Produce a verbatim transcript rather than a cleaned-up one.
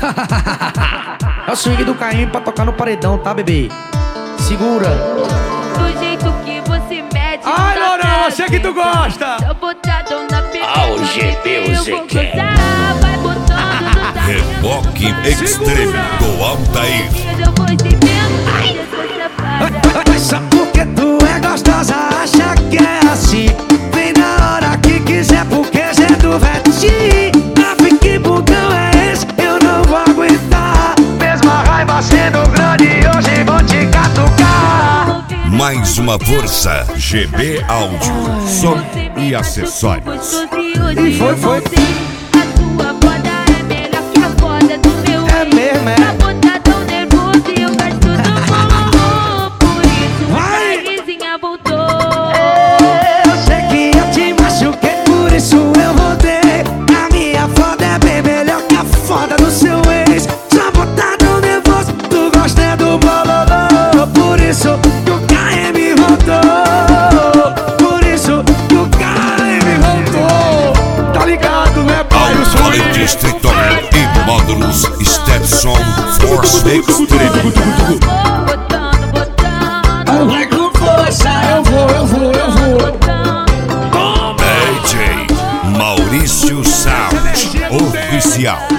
É o swing do Caim pra tocar no paredão, tá, bebê? Segura. Do jeito que você mete. Ai, Lorão, você que tu gosta. Tô botadão na pegada. Ah, o G B, o Z Q. Vai botando no Reboque Extreme do Altair. Eu vou te vendo. Ai, essa safada. Só porque tu é gostosa, acha que é assim. Vem na hora que quiser, porque Zé do Vete. Ah, que bundão é esse? Eu não vou aguentar. Mesmo a raiva sendo grande, hoje vou te catucar. Mais uma força, G B Áudio, som e acessórios. E foi, foi. A sua foda é melhor que a foda do meu É ex. mesmo, é? Tá botadão nervoso e eu gasto do bom. Por isso Vai! a vizinha voltou. Eu sei que eu te machuquei, por isso eu voltei. A minha foda é bem melhor que a foda do seu ex. Só botado nervoso, tu gosta é do bololô. Por isso que o K M voltou. Por isso que o K M voltou. Tá ligado, né, pai? O Altair Distritor e módulos Stetson Force Extreme. Botando, botando. Vai com força, eu vou, eu vou, eu vou. Botando. D J Maurício Sound Oficial.